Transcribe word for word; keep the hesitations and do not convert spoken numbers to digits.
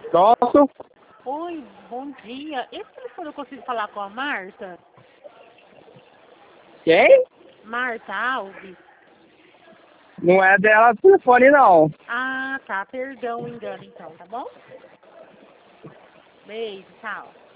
Posso? Oi, bom dia. Esse telefone eu consigo falar com a Marta? Quem? Marta Alves? Não é dela o telefone, não. Ah, tá. Perdão o engano então, tá bom? Beijo, tchau.